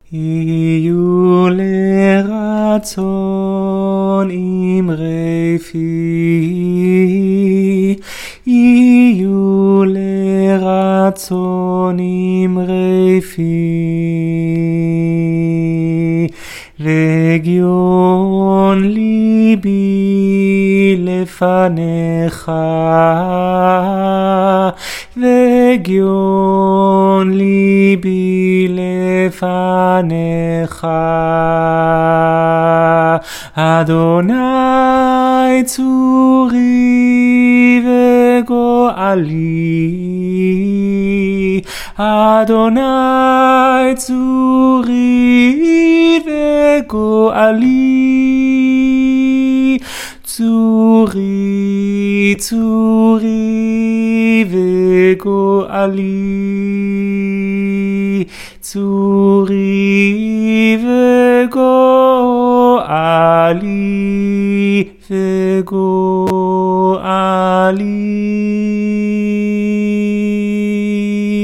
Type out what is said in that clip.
יהיו לרצון אמרי פי, יהיו לרצון אמרי פי, רגיון ליבי לפניך, רגיון ליבי לפניך. אדוני צורי וגואלי, אדוני צורי וגואלי, צורי צורי וגואלי, צורי וגואלי וגואלי.